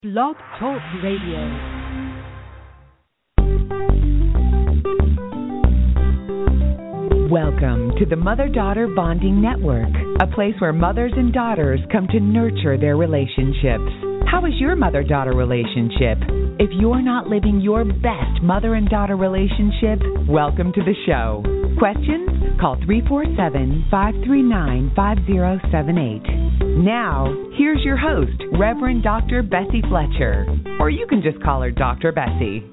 Blog Talk Radio. Welcome to the Mother-Daughter Bonding Network, a place where mothers and daughters come to nurture their relationships. How is your mother-daughter relationship? If you're not living your best mother and daughter relationship, welcome to the show. Questions? Call 347-539-5078. Now, here's your host, Reverend Dr. Bessie Fletcher, or you can just call her Dr. Bessie.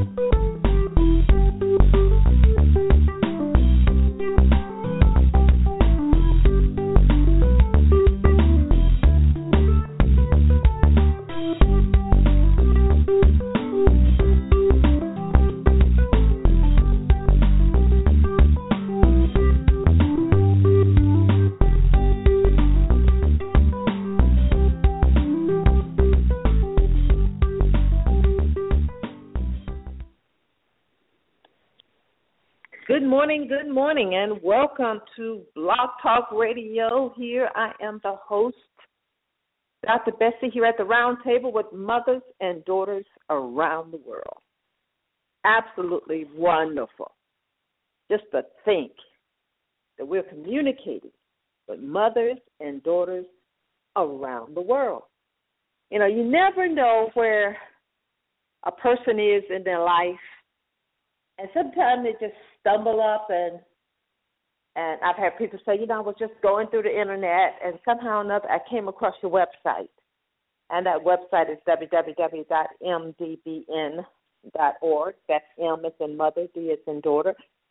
Good morning, and welcome to Blog Talk Radio. Here I am, the host, Dr. Bessie, here at the round table with mothers and daughters around the world. Absolutely wonderful. Just to think that we're communicating with mothers and daughters around the world. You know, you never know where a person is in their life, and sometimes they just stumble up, and I've had people say, you know, I was just going through the internet, and somehow or another I came across your website. And that website is www.mdbn.org. That's M as in mother, D as in daughter,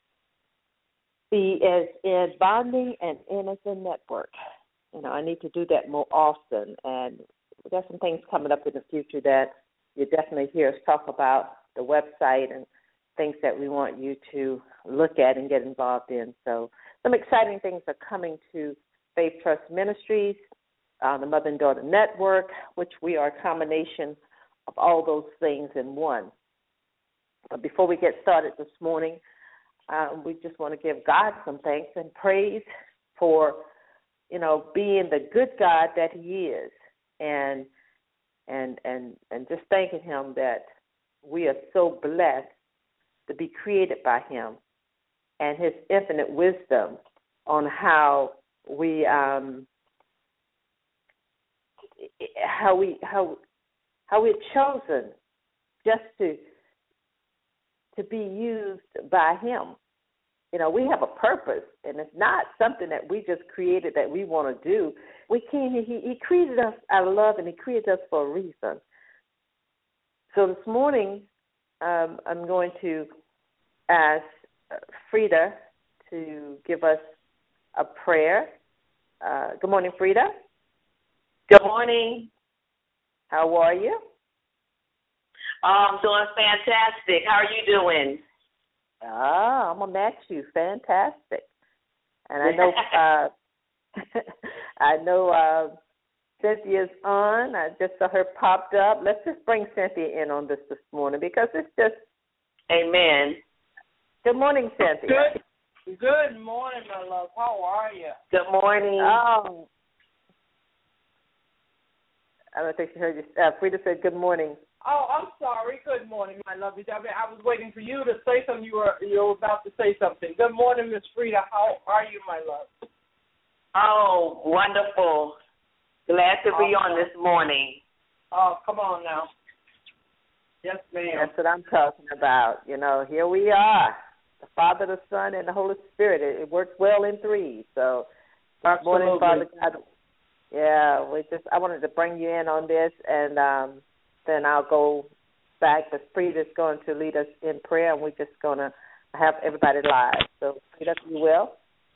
B as in bonding, and N as in network. You know, I need to do that more often, and there's some things coming up in the future that you definitely hear us talk about, the website and things that we want you to look at and get involved in. So some exciting things are coming to Faith Trust Ministries, the Mother and Daughter Network, which we are a combination of all those things in one. But before we get started this morning, we just want to give God some thanks and praise for, you know, being the good God that He is, and just thanking Him that we are so blessed to be created by Him, and His infinite wisdom on how we've chosen just to be used by Him. You know, we have a purpose, and it's not something that we just created that we want to do. He created us out of love, and He created us for a reason. So this morning, I'm going to ask Frida to give us a prayer. Good morning, Frida. Good morning. How are you? I'm doing fantastic. How are you doing? I'm going to match you. Fantastic. And I know I know Cynthia's on. I just saw her popped up. Let's just bring Cynthia in on this morning because it's just... Amen. Good morning, Cynthia. Good morning, my love. How are you? Good morning. Oh. I don't think she heard you. Frida said good morning. Oh, I'm sorry. Good morning, my love. I was waiting for you to say something. You were about to say something. Good morning, Miss Frida. How are you, my love? Oh, wonderful. Glad to be on this morning. Oh, come on now. Yes, ma'am. That's what I'm talking about. You know, here we are. The Father, the Son, and the Holy Spirit. It works well in three. So this morning, Father God, I wanted to bring you in on this, and then I'll go back. But Frida's going to lead us in prayer, and we're just going to have everybody live. So, Frida, if you will.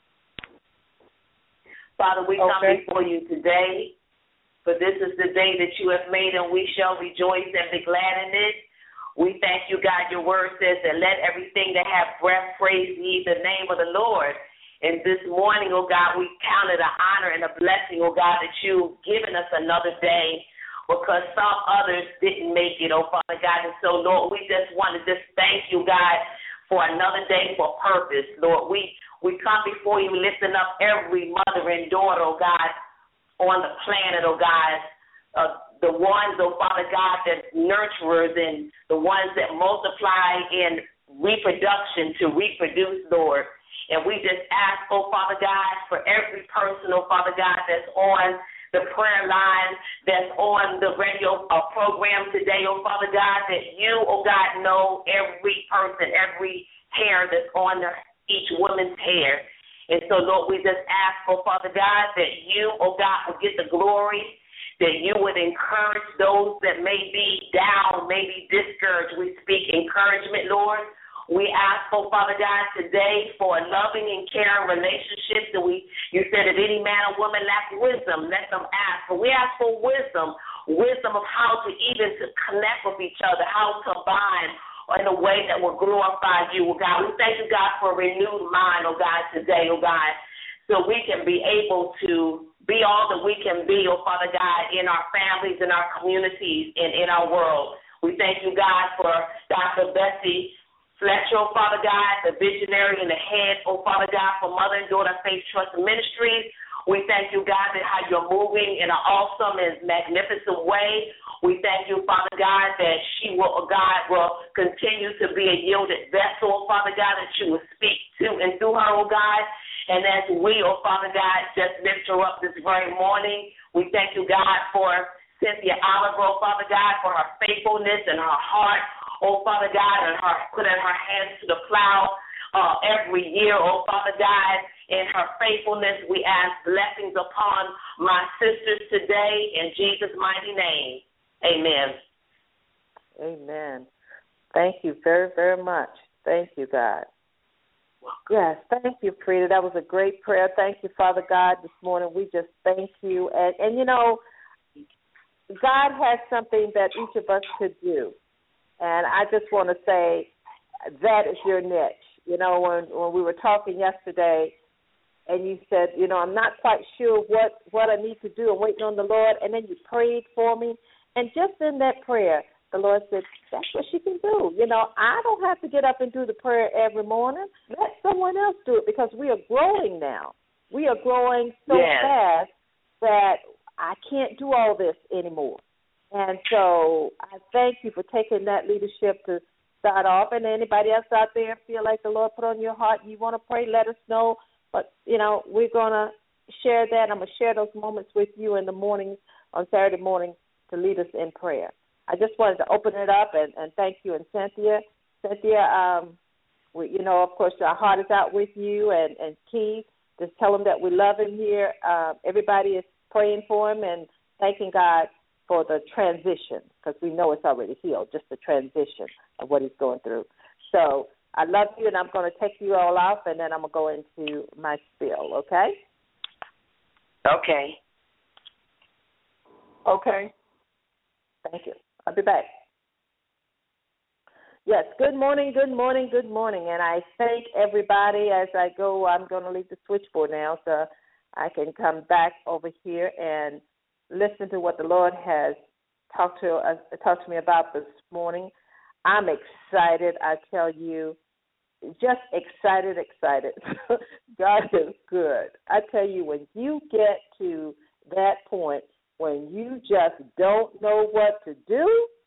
Father, we come before you today, for this is the day that you have made, and we shall rejoice and be glad in it. We thank you, God. Your word says that let everything that have breath praise ye the name of the Lord. And this morning, oh God, we count it an honor and a blessing, oh God, that you've given us another day, because some others didn't make it, oh Father God. And so, Lord, we just want to just thank you, God, for another day for purpose. Lord, we come before you lifting up every mother and daughter, oh God, on the planet, oh God, the ones, oh Father God, that nurturers and the ones that multiply in reproduction to reproduce, Lord. And we just ask, oh Father God, for every person, oh Father God, that's on the prayer line, that's on the radio program today, oh Father God, that you, oh God, know every person, every hair that's on each woman's hair. And so, Lord, we just ask, oh Father God, that you, oh God, would get the glory, that you would encourage those that may be down, may be discouraged. We speak encouragement, Lord. We ask, oh Father God, today for a loving and caring relationship. That you said if any man or woman lacks wisdom, let them ask. But we ask for wisdom of how to even to connect with each other, how to bind in a way that will glorify you, oh God. We thank you, God, for a renewed mind, oh God, today, oh God, so we can be able to be all that we can be, oh Father God, in our families, in our communities, and in our world. We thank you, God, for Dr. Bessie Fletcher, oh Father God, the visionary and the head, oh Father God, for Mother and Daughter Faith Trust Ministries. We thank you, God, that how you're moving in an awesome and magnificent way. We thank you, Father God, that she will, God, will continue to be a yielded vessel, oh Father God, that you will speak to and through her, oh God. And as we, oh Father God, just lift her up this very morning, we thank you, God, for Cynthia Oliver, oh Father God, for her faithfulness and her heart, oh Father God, and her putting her hands to the plow every year, oh Father God, in her faithfulness. We ask blessings upon my sisters today in Jesus' mighty name. Amen. Amen. Thank you very, very much. Thank you, God. Yes, thank you, Frida. That was a great prayer. Thank you, Father God, this morning. We just thank you. And you know, God has something that each of us could do. And I just want to say that is your niche. You know, when we were talking yesterday and you said, you know, I'm not quite sure what I need to do. I'm waiting on the Lord. And then you prayed for me. And just in that prayer, the Lord said, that's what she can do. You know, I don't have to get up and do the prayer every morning. Let someone else do it because we are growing now. We are growing so fast that I can't do all this anymore. And so I thank you for taking that leadership to start off. And anybody else out there feel like the Lord put on your heart and you want to pray, let us know. But, you know, we're going to share that. I'm going to share those moments with you in the morning, on Saturday morning, to lead us in prayer. I just wanted to open it up and thank you. And Cynthia, you know, of course, our heart is out with you. And Keith, just tell him that we love him here. Everybody is praying for him and thanking God for the transition, because we know it's already healed, just the transition of what he's going through. So I love you, and I'm going to take you all off, and then I'm going to go into my spiel, okay? Okay. Okay. Thank you. I'll be back. Yes, good morning, good morning, good morning. And I thank everybody as I go. I'm going to leave the switchboard now so I can come back over here and listen to what the Lord has talked to me about this morning. I'm excited, I tell you, just excited. God is good. I tell you, when you get to that point when you just don't know what to do,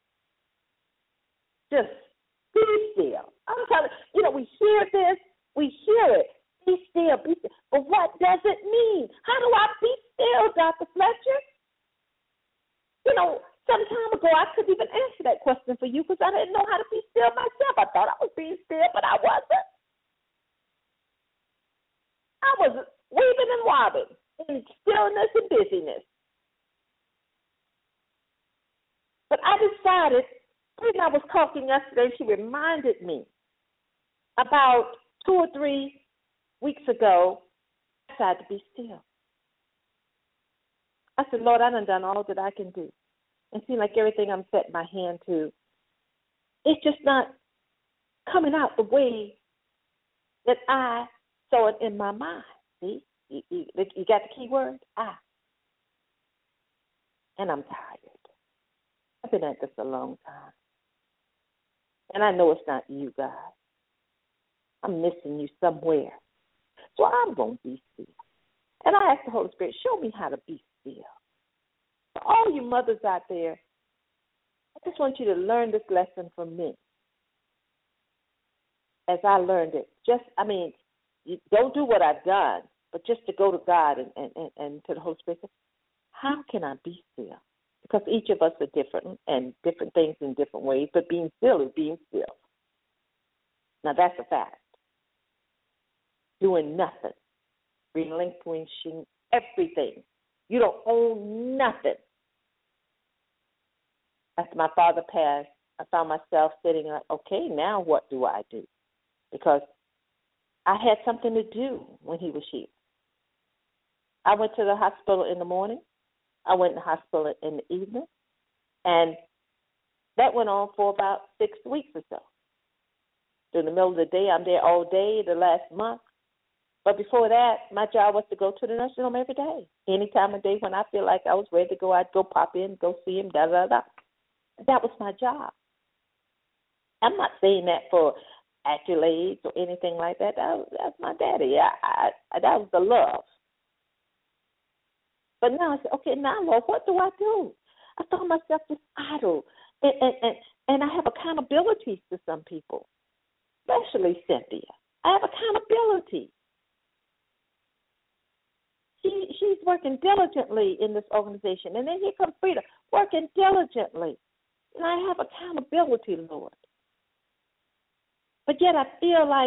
just be still. I'm telling you, we hear this, we hear it. Be still, be still. But what does it mean? How do I be still, Dr. Fletcher? You know, some time ago, I couldn't even answer that question for you because I didn't know how to be still myself. I thought I was being still, but I wasn't. I was weaving and wobbling in stillness and busyness. But I decided, when I was talking yesterday, she reminded me about 2 or 3 weeks ago, I decided to be still. I said, Lord, I done all that I can do. It seems like everything I'm setting my hand to, it's just not coming out the way that I saw it in my mind. See? You got the key word? I. And I'm tired. I've been at this a long time. And I know it's not you, God. I'm missing you somewhere. So I'm going to be still. And I asked the Holy Spirit, show me how to be still. For all you mothers out there, I just want you to learn this lesson from me as I learned it. You don't do what I've done, but just to go to God and to the Holy Spirit. How can I be still? Because each of us are different and different things in different ways, but being still is being still. Now, that's a fact. Doing nothing, relinquishing everything. You don't own nothing. After my father passed, I found myself sitting like, okay, now what do I do? Because I had something to do when he was here. I went to the hospital in the morning. I went to the hospital in the evening. And that went on for about 6 weeks or so. In the middle of the day, I'm there all day the last month. But before that, my job was to go to the nursing home every day. Any time of day when I feel like I was ready to go, I'd go pop in, go see him, da-da-da. That was my job. I'm not saying that for accolades or anything like that. That's my daddy. That was the love. But now I said, okay, now, Lord, what do I do? I found myself just idle. And I have accountabilities to some people, especially Cynthia. I have accountability. She's working diligently in this organization. And then here comes Frida, working diligently. And I have accountability, Lord. But yet I feel like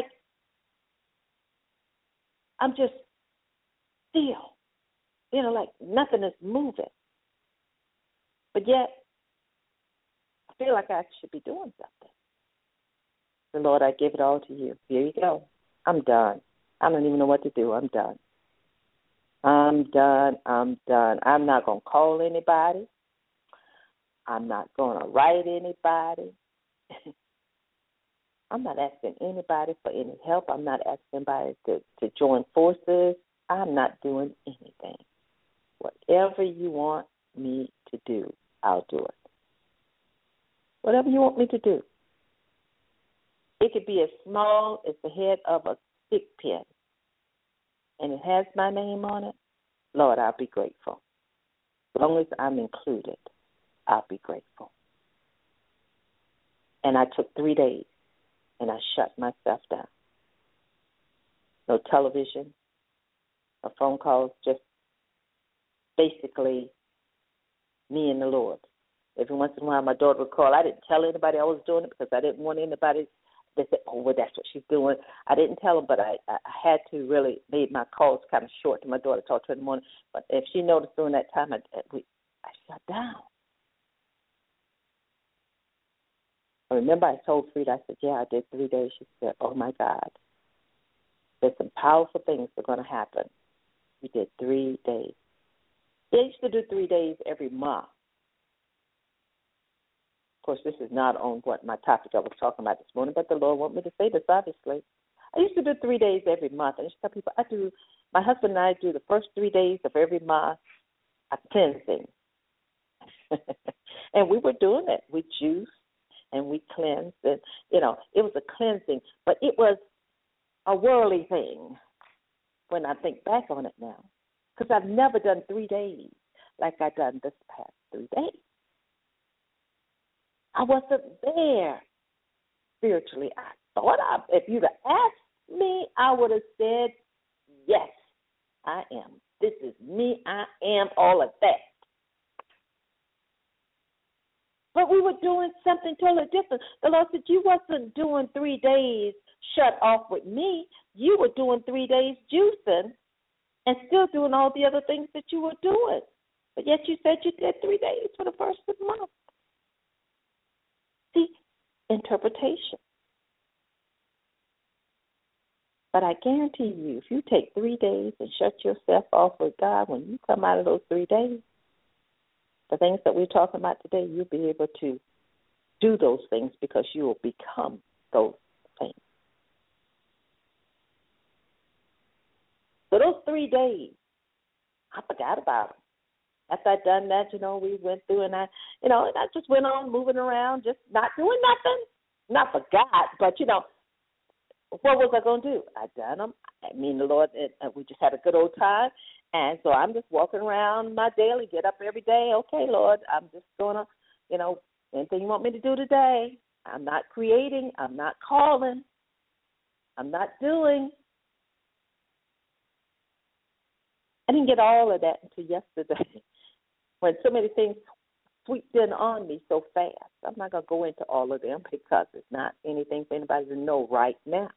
I'm just still. Like nothing is moving. But yet, I feel like I should be doing something. So, Lord, I give it all to you. Here you go. I'm done. I don't even know what to do. I'm done. I'm done. I'm not going to call anybody. I'm not going to write anybody. I'm not asking anybody for any help. I'm not asking anybody to join forces. I'm not doing anything. Whatever you want me to do, I'll do it. Whatever you want me to do. It could be as small as the head of a stick pin, and it has my name on it. Lord, I'll be grateful. As long as I'm included, I'll be grateful. And I took 3 days, and I shut myself down. No television, no phone calls, just basically me and the Lord. Every once in a while, my daughter would call. I didn't tell anybody I was doing it because I didn't want anybody to say, oh, well, that's what she's doing. I didn't tell them, but I had to really make my calls kind of short to my daughter, talk to her in the morning. But if she noticed during that time, I shut down. I remember I told Frida, I said, yeah, I did 3 days. She said, oh, my God. There's some powerful things that are going to happen. We did 3 days. They used to do 3 days every month. Of course, this is not on what my topic I was talking about this morning, but the Lord wanted me to say this, obviously. I used to do 3 days every month. I used to tell people, my husband and I do the first 3 days of every month a cleansing. And we were doing it. We juiced and we cleansed. And, it was a cleansing, but it was a worldly thing when I think back on it now. Because I've never done 3 days like I've done this past 3 days. I wasn't there spiritually. I thought if you'd have asked me, I would have said, yes, I am. This is me. I am all of that. But we were doing something totally different. The Lord said, you wasn't doing 3 days shut off with me. You were doing 3 days juicing and still doing all the other things that you were doing. But yet you said you did 3 days for the first of the month. See, interpretation. But I guarantee you, if you take 3 days and shut yourself off with God, when you come out of those 3 days, the things that we're talking about today, you'll be able to do those things because you will become those things. So those 3 days, I forgot about them. After I'd done that, we went through and I just went on moving around, just not doing nothing. Not forgot, but, what was I going to do? I done them. I mean, the Lord, we just had a good old time. And so I'm just walking around my daily, get up every day. Okay, Lord, I'm just going to, anything you want me to do today. I'm not creating. I'm not calling. I'm not doing. I didn't get all of that until yesterday when so many things sweeped in on me so fast. I'm not going to go into all of them because it's not anything for anybody to know right now.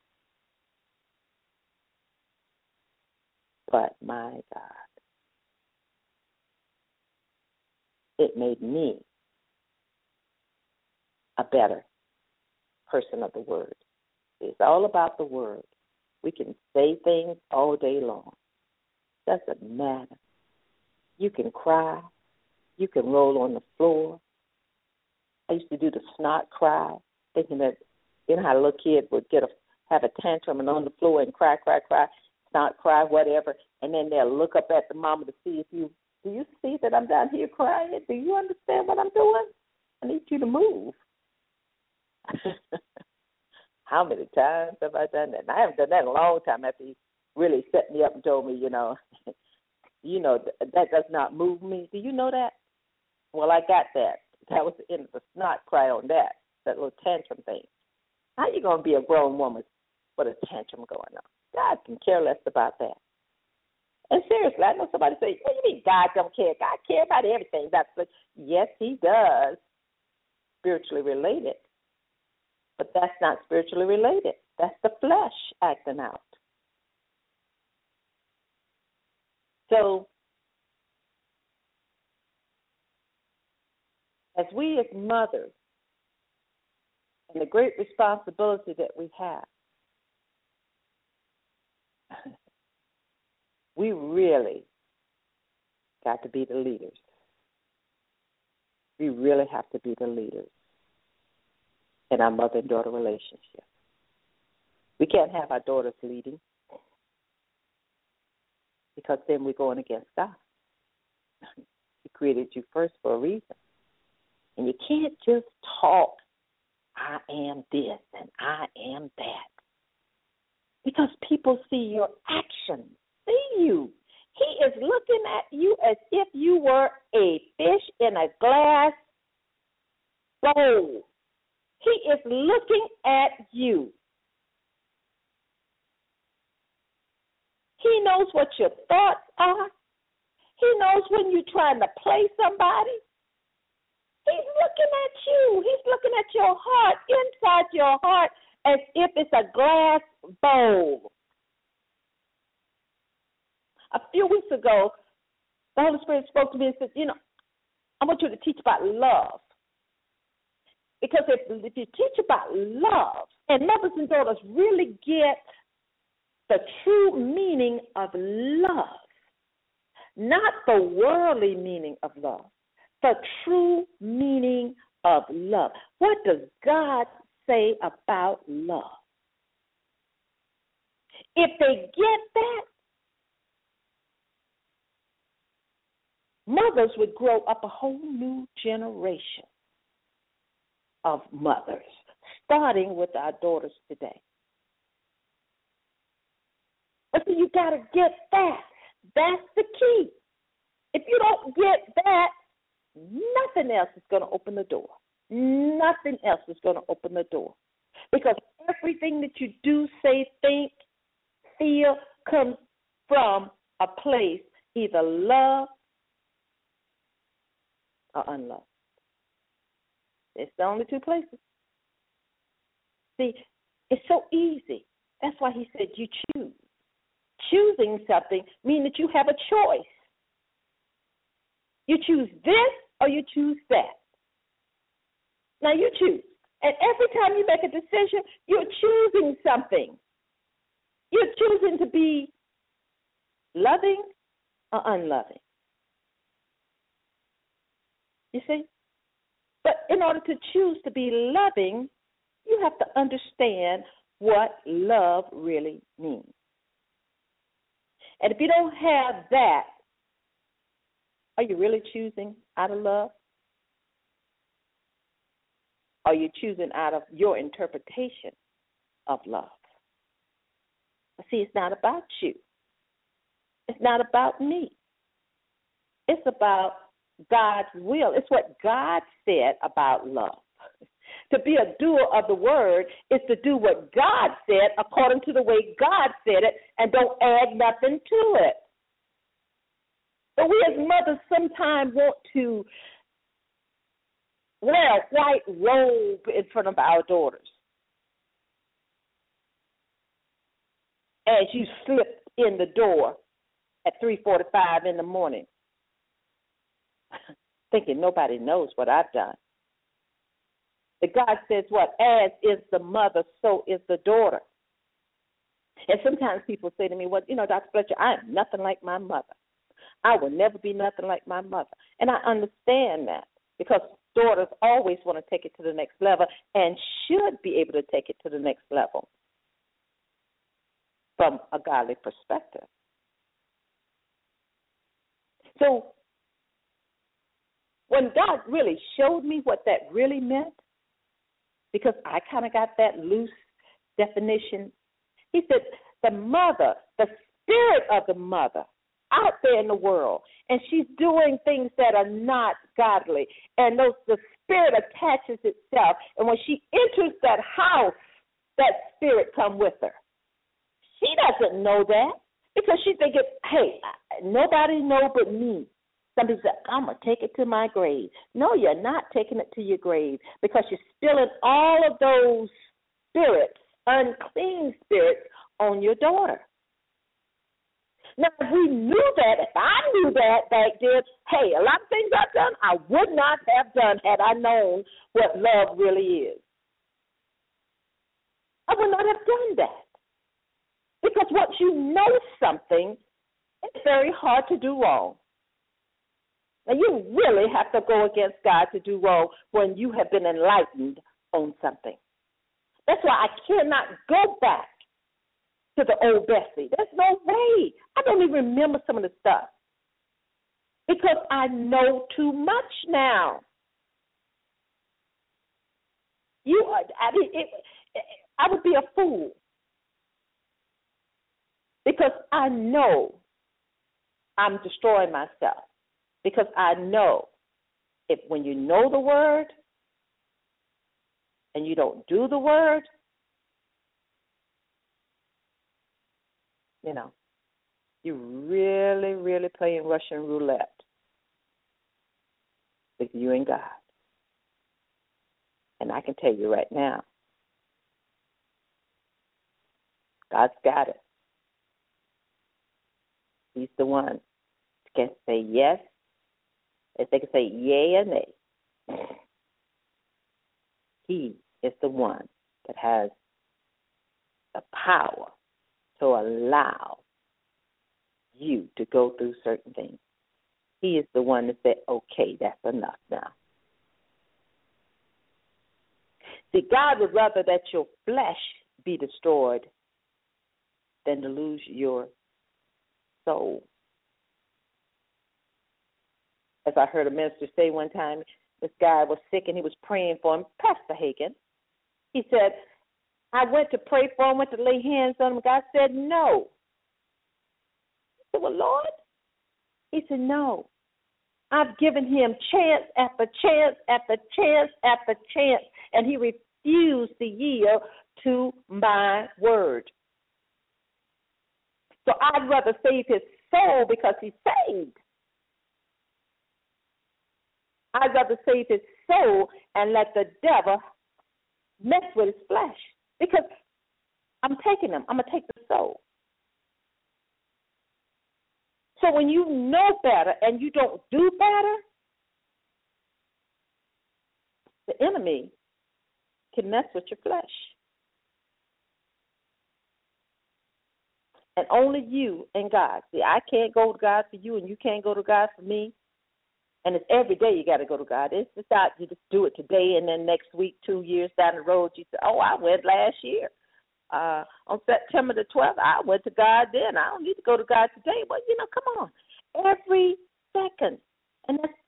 But my God, it made me a better person of the Word. It's all about the Word. We can say things all day long. Doesn't matter. You can cry. You can roll on the floor. I used to do the snot cry, thinking that, how a little kid would have a tantrum and on the floor and cry, snot cry, whatever, and then they'll look up at the mama to see do you see that I'm down here crying? Do you understand what I'm doing? I need you to move. How many times have I done that? And I haven't done that in a long time after he really set me up and told me, that does not move me. Do you know that? Well, I got that. That was the end of the snot cry on that little tantrum thing. How you going to be a grown woman with a tantrum going on? God can care less about that. And seriously, I know somebody say, what do you mean God don't care? God cares about everything. Yes, he does, spiritually related. But that's not spiritually related. That's the flesh acting out. So, as we as mothers, and the great responsibility that we have, we really got to be the leaders. We really have to be the leaders in our mother and daughter relationship. We can't have our daughters leading because then we're going against God. He created you first for a reason. And you can't just talk, I am this and I am that. Because people see your actions, see you. He is looking at you as if you were a fish in a glass bowl. He is looking at you. He knows what your thoughts are. He knows when you're trying to play somebody. He's looking at you. He's looking at your heart, inside your heart, as if it's a glass bowl. A few weeks ago, the Holy Spirit spoke to me and said, I want you to teach about love. Because if you teach about love, and mothers and daughters really get the true meaning of love, not the worldly meaning of love, the true meaning of love. What does God say about love? If they get that, mothers would grow up a whole new generation of mothers, starting with our daughters today. But see, you got to get that. That's the key. If you don't get that, nothing else is going to open the door. Nothing else is going to open the door. Because everything that you do, say, think, feel, comes from a place, either love or unloved. It's the only two places. See, it's so easy. That's why he said you choose. Choosing something means that you have a choice. You choose this or you choose that. Now you choose. And every time you make a decision, you're choosing something. You're choosing to be loving or unloving. You see? But in order to choose to be loving, you have to understand what love really means. And if you don't have that, are you really choosing out of love? Are you choosing out of your interpretation of love? See, it's not about you. It's not about me. It's about God's will. It's what God said about love. To be a doer of the word is to do what God said according to the way God said it and don't add nothing to it. But we as mothers sometimes want to wear a white robe in front of our daughters as you slip in the door at 3:45 in the morning, thinking nobody knows what I've done. But God says what? As is the mother, so is the daughter. And sometimes people say to me, well, Dr. Fletcher, I am nothing like my mother. I will never be nothing like my mother. And I understand that because daughters always want to take it to the next level and should be able to take it to the next level from a godly perspective. So when God really showed me what that really meant, because I kind of got that loose definition, he said the mother, the spirit of the mother out there in the world, and she's doing things that are not godly, and the spirit attaches itself, and when she enters that house, that spirit comes with her. She doesn't know that because she thinking, hey, nobody know but me. Somebody said, I'm going to take it to my grave. No, you're not taking it to your grave because you're spilling all of those spirits, unclean spirits, on your daughter. Now, if we knew that, if I knew that back then, hey, a lot of things I've done, I would not have done had I known what love really is. I would not have done that. Because once you know something, it's very hard to do wrong. Now, you really have to go against God to do wrong when you have been enlightened on something. That's why I cannot go back to the old Bessie. There's no way. I don't even remember some of the stuff because I know too much now. I would be a fool because I know I'm destroying myself. Because I know if when you know the word and you don't do the word, you're really, really playing Russian roulette with you and God. And I can tell you right now, God's got it. He's the one who can say yes. If they can say yea or nay, he is the one that has the power to allow you to go through certain things. He is the one that said, okay, that's enough now. See, God would rather that your flesh be destroyed than to lose your soul. As I heard a minister say one time, this guy was sick and he was praying for him, Pastor Hagen. He said, I went to pray for him, went to lay hands on him. God said, no. I said, well, Lord? He said, no. I've given him chance after chance after chance after chance, and he refused to yield to my word. So I'd rather save his soul because he's saved. I'd rather save his soul and let the devil mess with his flesh because I'm taking him. I'm going to take the soul. So when you know better and you don't do better, the enemy can mess with your flesh. And only you and God. See, I can't go to God for you and you can't go to God for me. And it's every day you got to go to God. It's just not you just do it today and then next week, 2 years down the road, you say, oh, I went last year. On September the 12th, I went to God then. I don't need to go to God today. But, come on. Every second. And that's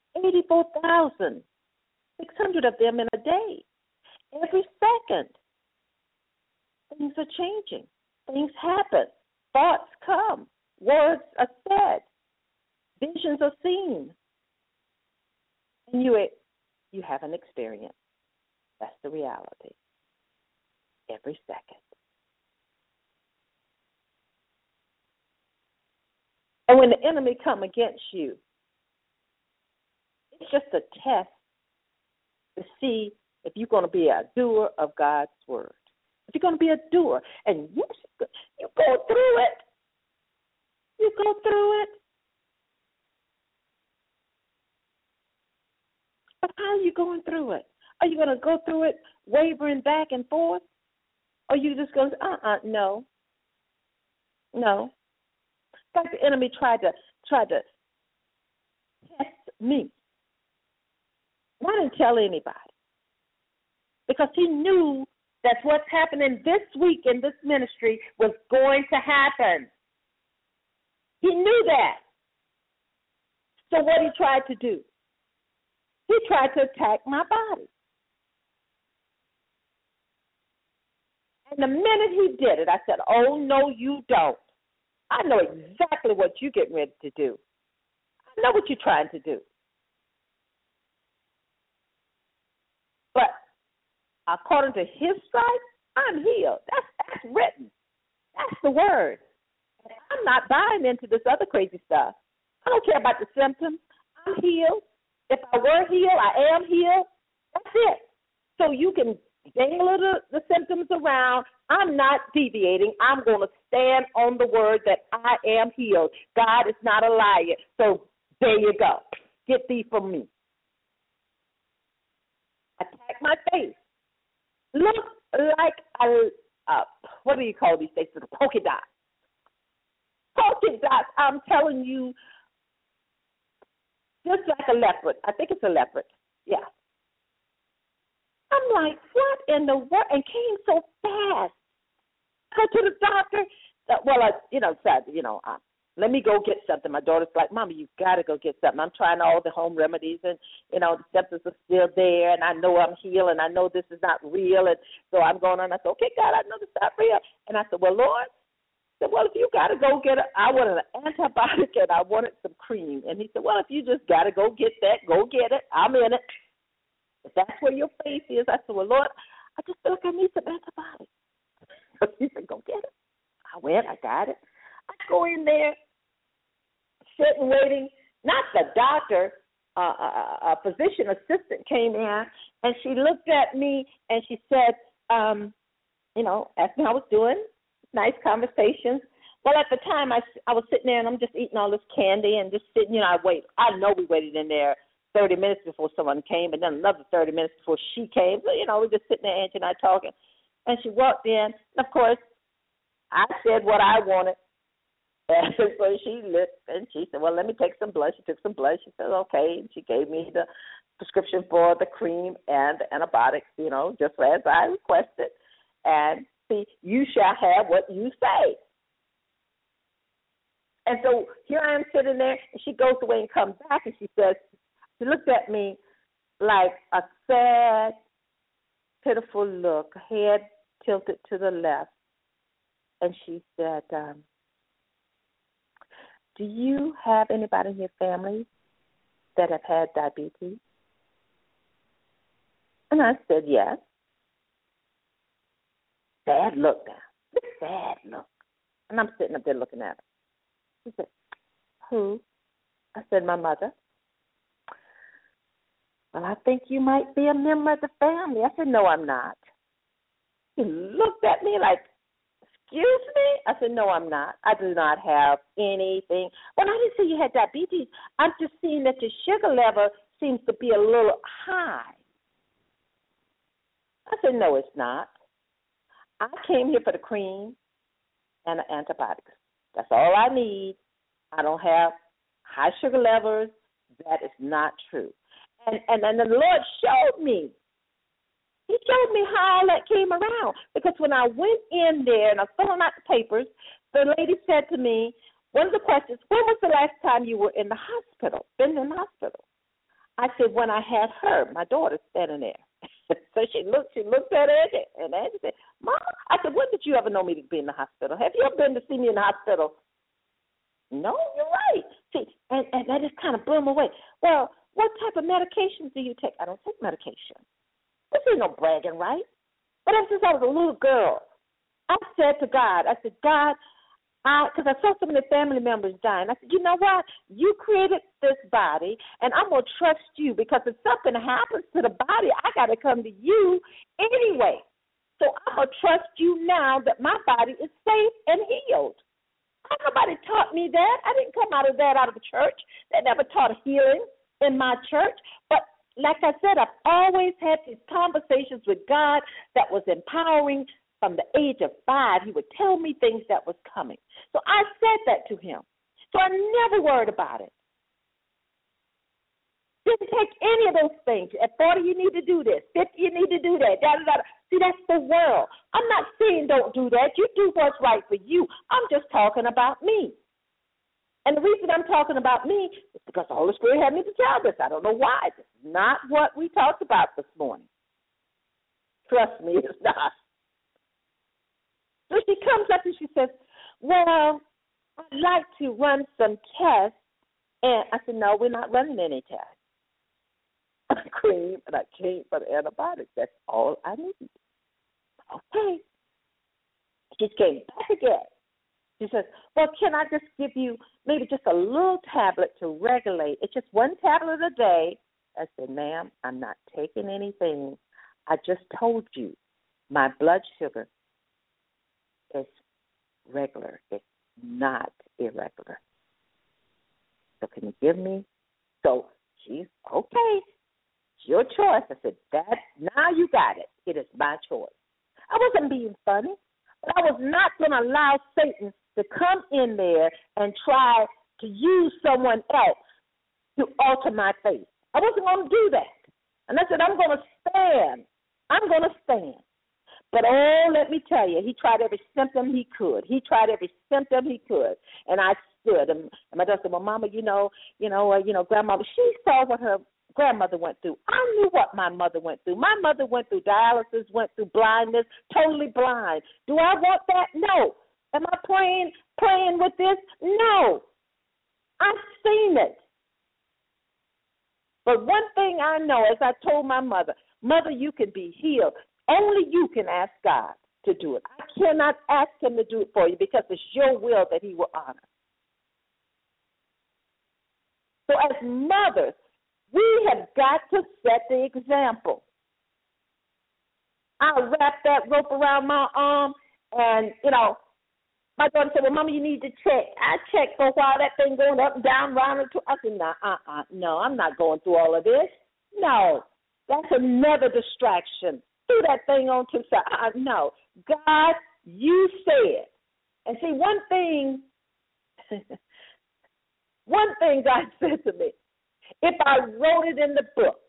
84,600 of them in a day. Every second. Things are changing. Things happen. Thoughts come. words are said, visions are seen, and you have an experience. That's the reality. Every second. And when the enemy come against you, it's just a test to see if you're going to be a doer of God's word. If you're going to be a doer, and you go through it. You go through it. But how are you going through it? Are you going to go through it wavering back and forth? Or are you just going to, no. No. In fact, the enemy tried to test me. I didn't tell anybody. Because he knew that what's happening this week in this ministry was going to happen. He knew that. So what he tried to do? He tried to attack my body. And the minute he did it, I said, oh, no, you don't. I know exactly what you're getting ready to do. I know what you're trying to do. But according to his stripes, I'm healed. That's written. That's the word. And I'm not buying into this other crazy stuff. I don't care about the symptoms. I'm healed. If I were healed, I am healed. That's it. So you can dangle the symptoms around. I'm not deviating. I'm going to stand on the word that I am healed. God is not a liar. So there you go. Get thee from me. Attack my face. Look like what do you call these things? The polka dots. Polka dots, I'm telling you, just like a leopard. I think it's a leopard. Yeah. I'm like, what in the world? And came so fast. Go to the doctor. Let me go get something. My daughter's like, Mama, you got to go get something. I'm trying all the home remedies, and, the symptoms are still there, and I know I'm healed, and I know this is not real. And so I'm going on. I said, okay, God, I know this is not real. And I said, well, Lord, if you got to go get it, I wanted an antibiotic, and I wanted some cream. And he said, well, if you just got to go get that, go get it. I'm in it. If that's where your faith is, I said, well, Lord, I just feel like I need some antibiotics. So he said, go get it. I went, I got it. I go in there, sitting, waiting. Not the doctor, a physician assistant came in, and she looked at me, and she said, asked me how I was doing. Nice conversations. Well, at the time, I was sitting there, and I'm just eating all this candy and just sitting, I know we waited in there 30 minutes before someone came, and then another 30 minutes before she came. So, we're just sitting there, Angie and I talking. And she walked in, and, of course, I said what I wanted. And so she looked, and she said, well, let me take some blood. She took some blood. She said, okay. And she gave me the prescription for the cream and the antibiotics, just as I requested. And see, you shall have what you say. And so here I am sitting there, and she goes away and comes back, and she says, she looked at me like a sad, pitiful look, head tilted to the left. And she said, do you have anybody in your family that have had diabetes? And I said, yes. Sad look now. Sad look. And I'm sitting up there looking at her. She said, who? I said, my mother. Well, I think you might be a member of the family. I said, no, I'm not. She looked at me like, excuse me? I said, no, I'm not. I do not have anything. Well, I didn't say you had diabetes. I'm just seeing that your sugar level seems to be a little high. I said, no, it's not. I came here for the cream and the antibiotics. That's all I need. I don't have high sugar levels. That is not true. And the Lord showed me. He showed me how all that came around. Because when I went in there and I was filling out the papers, the lady said to me, one of the questions, when was the last time you were in the hospital, been in the hospital? I said, when I had her, my daughter, standing there. So she looked at Angie, and Angie said, Mom, I said, when did you ever know me to be in the hospital? Have you ever been to see me in the hospital? No, you're right. See, and that just kind of blew him away. Well, what type of medications do you take? I don't take medication. This ain't no bragging, right? But ever since I was a little girl, I said to God, I said, God, because I saw some of the family members dying. I said, you know what? You created this body, and I'm going to trust you because if something happens to the body, I got to come to you anyway. So I'm going to trust you now that my body is safe and healed. Nobody taught me that. I didn't come out of the church. They never taught healing in my church. But like I said, I've always had these conversations with God that was empowering. From the age of 5, he would tell me things that was coming. So I said that to him. So I never worried about it. Didn't take any of those things. At 40, you need to do this. 50, you need to do that. Da, da, da. See, that's the world. I'm not saying don't do that. You do what's right for you. I'm just talking about me. And the reason I'm talking about me is because the Holy Spirit had me to tell this. I don't know why. It's not what we talked about this morning. Trust me, it's not. So she comes up and she says, well, I'd like to run some tests. And I said, no, we're not running any tests. I cream and I came for the antibiotics. That's all I need. Okay. She came back again. She says, well, can I just give you maybe just a little tablet to regulate? It's just one tablet a day. I said, ma'am, I'm not taking anything. I just told you my blood sugar is regular. It's not irregular. So can you give me? So she's, okay, it's your choice. I said, now you got it. It is my choice. I wasn't being funny, but I was not going to allow Satan to come in there and try to use someone else to alter my faith. I wasn't going to do that. And I said, I'm going to stand. I'm going to stand. But, let me tell you, he tried every symptom he could. And I stood. And my daughter said, well, Mama, Grandmama, she saw what her grandmother went through. I knew what my mother went through. My mother went through dialysis, went through blindness, totally blind. Do I want that? No. Am I praying with this? No. I've seen it. But one thing I know, as I told my mother, Mother, you can be healed. Only you can ask God to do it. I cannot ask him to do it for you because it's your will that he will honor. So as mothers, we have got to set the example. I wrapped that rope around my arm and, my daughter said, well, Mama, you need to check. I checked for a while, that thing going up and down, round and I said, no, I'm not going through all of this. No, that's another distraction. Threw that thing on to the side. No, God, you said. And see, one thing God said to me, if I wrote it in the book,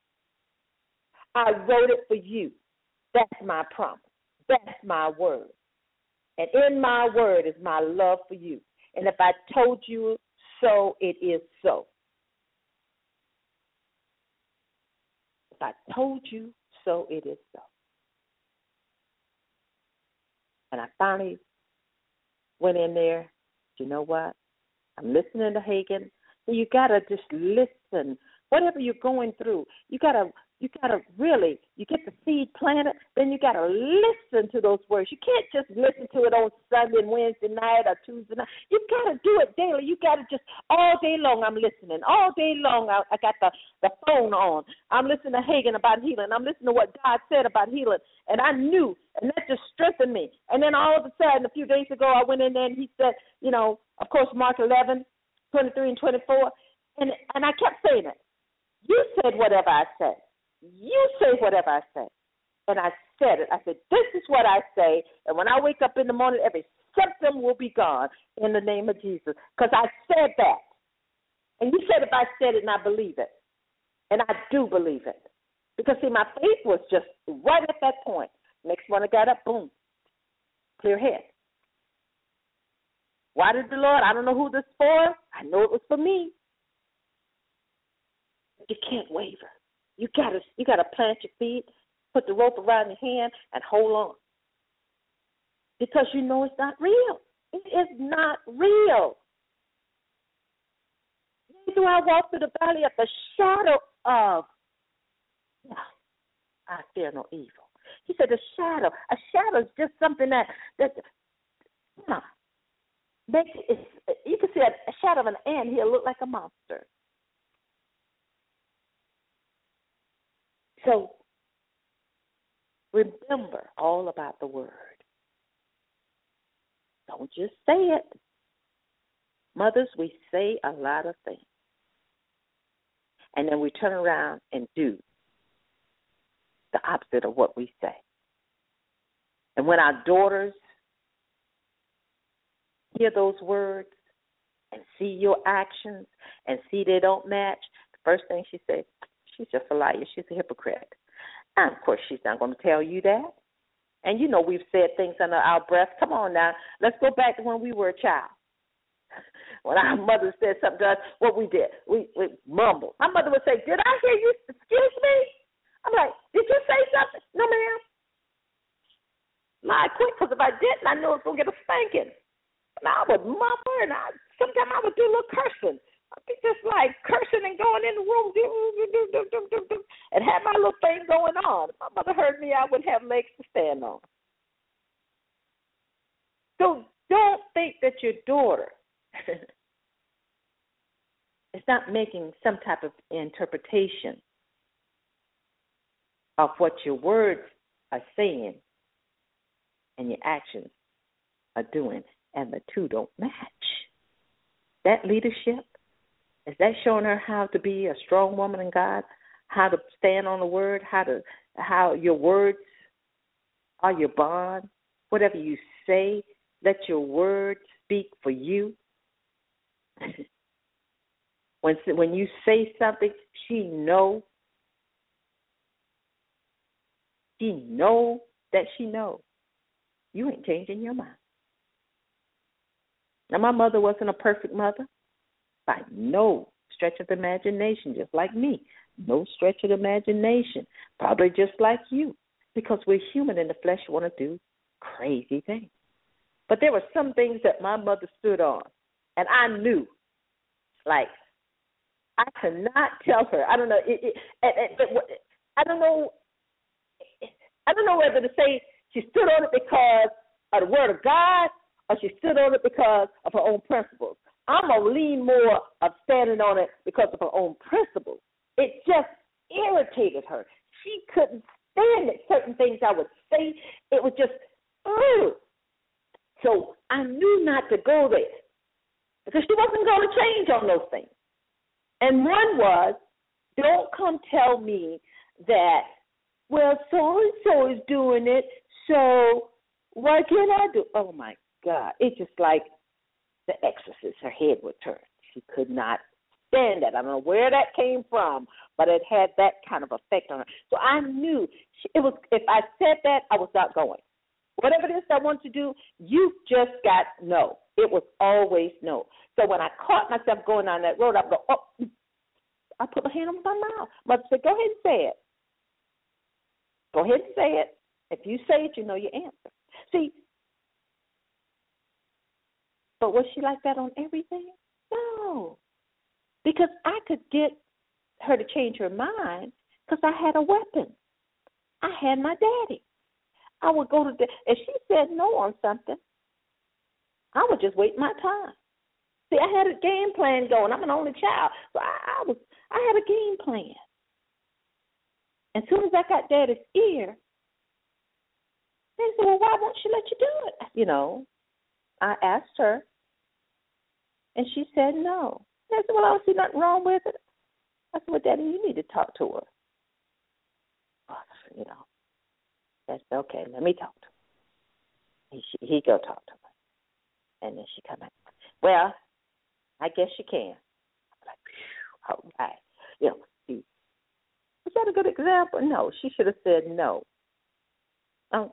I wrote it for you. That's my promise. That's my word. And in my word is my love for you. And if I told you so, it is so. If I told you so, it is so. And I finally went in there. You know what? I'm listening to Hagin. So you got to just listen. Whatever you're going through, you got to really, you get the seed planted, then you got to listen to those words. You can't just listen to it on Sunday and Wednesday night or Tuesday night. You got to do it daily. You got to just, all day long I'm listening. All day long I got the phone on. I'm listening to Hagin about healing. I'm listening to what God said about healing. And I knew, and that just strengthened me. And then all of a sudden, a few days ago, I went in there and he said, of course, Mark 11, 23 and 24. And I kept saying it. You said whatever I said. You say whatever I say. And I said it. I said, this is what I say. And when I wake up in the morning, every symptom will be gone in the name of Jesus. Because I said that. And you said if I said it and I believe it. And I do believe it. Because, see, my faith was just right at that point. Next one I got up, boom, clear head. Why did the Lord? I don't know who this for. I know it was for me. You can't waver. You gotta plant your feet, put the rope around your hand, and hold on. Because you know it's not real. It is not real. do I walk through the valley of the shadow of, I fear no evil. He said a shadow is just something that makes it, you can see a shadow of an ant, he'll look like a monster. So remember all about the word. Don't just say it. Mothers, we say a lot of things. And then we turn around and do the opposite of what we say. And when our daughters hear those words and see your actions and see they don't match, the first thing she says, she's just a liar. She's a hypocrite. And, of course, she's not going to tell you that. And, you know, we've said things under our breath. Come on now. Let's go back to when we were a child. When our mother said something to us, what we did, we mumbled. My mother would say, did I hear you? Excuse me? I'm like, did you say something? No, ma'am. Lie quick, because if I didn't, I knew I was going to get a spanking. And I would mumble, and sometimes I would do a little cursing. I'd be just like cursing and going in the room and have my little thing going on. If my mother heard me, I wouldn't have legs to stand on. So don't think that your daughter is not making some type of interpretation of what your words are saying and your actions are doing, and the two don't match. That leadership, is that showing her how to be a strong woman in God, how to stand on the word, how your words are your bond? Whatever you say, let your words speak for you. When you say something, she knows that she knows. You ain't changing your mind. Now, my mother wasn't a perfect mother by no stretch of the imagination, just like me. No stretch of the imagination, probably just like you, because we're human in the flesh, want to do crazy things. But there were some things that my mother stood on, and I knew, like, I could not tell her. I don't know. I don't know. I don't know whether to say she stood on it because of the word of God, or she stood on it because of her own principles. I'm going to lean more of standing on it because of her own principles. It just irritated her. She couldn't stand it. Certain things I would say, it was just, ugh. So I knew not to go there because she wasn't going to change on those things. And one was, don't come tell me that, well, so-and-so is doing it, so what can I do? Oh, my God. It's just like The Exorcist. Her head would turn. She could not stand that. I don't know where that came from, but it had that kind of effect on her. So I knew it was. If I said that, I was not going. Whatever it is I want to do, you just got no. It was always no. So when I caught myself going down that road, I go, oh, I put my hand on my mouth. Mother said, go ahead and say it. Go ahead and say it. If you say it, you know your answer. See, but was she like that on everything? No. Because I could get her to change her mind because I had a weapon. I had my daddy. I would go to if she said no on something, I would just wait my time. See, I had a game plan going. I'm an only child, so I had a game plan. As soon as I got Daddy's ear, they said, well, why won't she let you do it? You know, I asked her, and she said no. I said, well, I don't see nothing wrong with it. I said, well, Daddy, you need to talk to her. Oh, you know, I said, okay, let me talk to her. He go talk to her. And then she come back. Well, I guess you can. I'm like, all right. You know, was that a good example? No, she should have said no. Oh,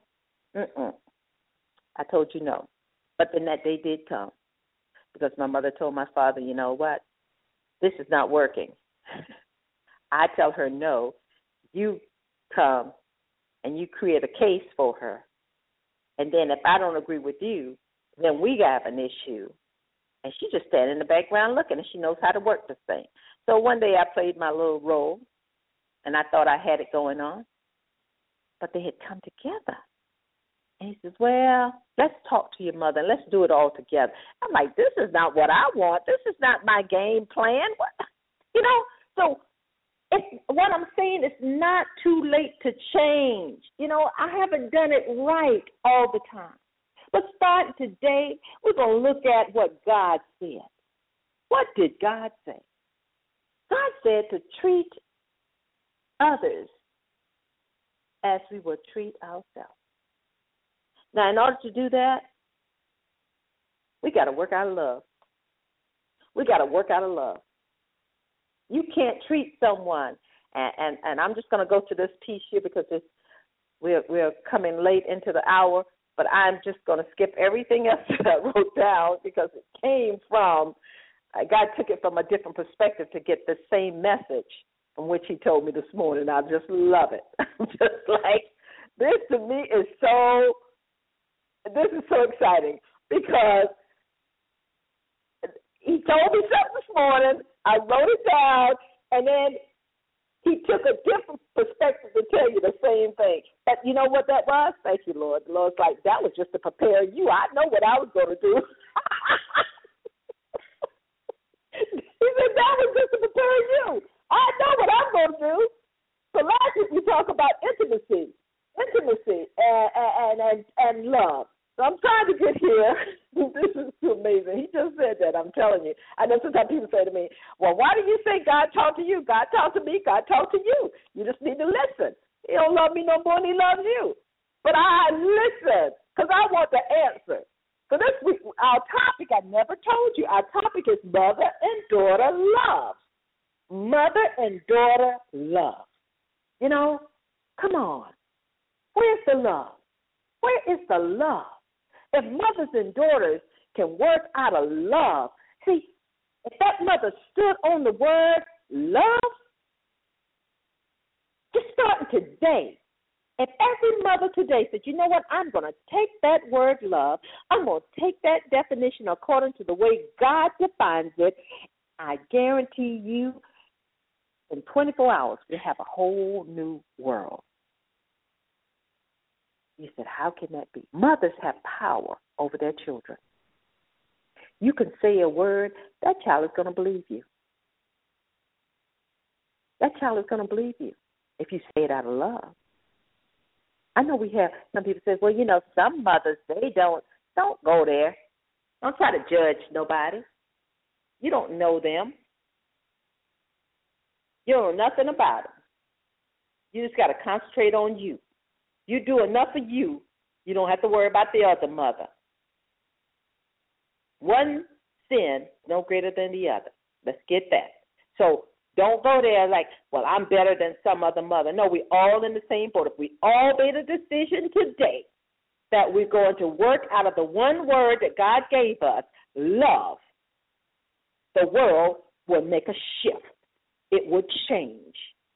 I told you no. But then that day did come because my mother told my father, you know what? This is not working. I tell her no. You come and you create a case for her. And then if I don't agree with you, then we have an issue. And she's just standing in the background looking, and she knows how to work this thing. So one day I played my little role, and I thought I had it going on. But they had come together. And he says, well, let's talk to your mother, and let's do it all together. I'm like, this is not what I want. This is not my game plan. What? You know, so what I'm saying is not too late to change. You know, I haven't done it right all the time. But starting today, we're going to look at what God said. What did God say? God said to treat others as we would treat ourselves. Now, in order to do that, we got to work out of love. We got to work out of love. You can't treat someone, and I'm just going to go to this piece here because we're coming late into the hour, but I'm just going to skip everything else that I wrote down because it came from, God took it from a different perspective to get the same message from which he told me this morning. I just love it. I'm just like, this to me is so exciting because he told me something this morning, I wrote it down, and then he took a different perspective to tell you the same thing. But you know what that was? Thank you, Lord. The Lord's like, that was just to prepare you. I know what I was going to do. He said, that was just to prepare you. I know what I'm going to do. So last week we talked about intimacy and love. So I'm trying to get here. This is too amazing. He just said that. I'm telling you. I know sometimes people say to me, well, why do you say God talked to you? God talked to me. God talked to you. You just need to listen. He don't love me no more than he loves you. But I listen because I want the answer. So this week, our topic, I never told you, our topic is mother and daughter love. Mother and daughter love. You know, come on. Where's the love? Where is the love? If mothers and daughters can work out of love, see, if that mother stood on the word love, just starting today, if every mother today said, you know what, I'm going to take that word love, I'm going to take that definition according to the way God defines it, I guarantee you in 24 hours we'll have a whole new world. You said, how can that be? Mothers have power over their children. You can say a word, that child is going to believe you. That child is going to believe you if you say it out of love. I know we have some people say, well, you know, some mothers, they don't go there. Don't try to judge nobody. You don't know them. You don't know nothing about them. You just got to concentrate on you. You do enough for you, you don't have to worry about the other mother. One sin no greater than the other. Let's get that. So don't go there like, well, I'm better than some other mother. No, we're all in the same boat. If we all made a decision today that we're going to work out of the one word that God gave us, love, the world will make a shift. It would change.